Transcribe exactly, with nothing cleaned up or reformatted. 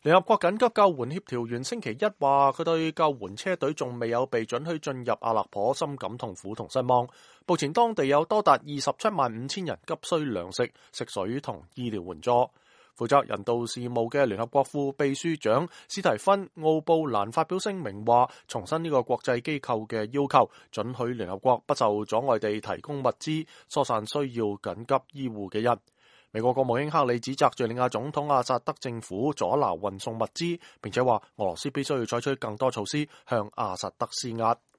聯合國緊急救援協調員星期一話，佢對救援車隊仲未有被准許進入阿勒頗深感痛苦同失望。目前當地有多達二十七萬五千人急需糧食、食水同醫療援助。負責人道事務嘅聯合國副秘書長史提芬奧布蘭發表聲明話，重申呢個國際機構嘅要求，准許聯合國不受阻礙地提供物資，疏散需要緊急醫護嘅人。美國國務卿克里指責敘利亞總統阿薩德政府阻撓運送物資，並且話俄羅斯必須要採取更多措施向阿薩德施壓。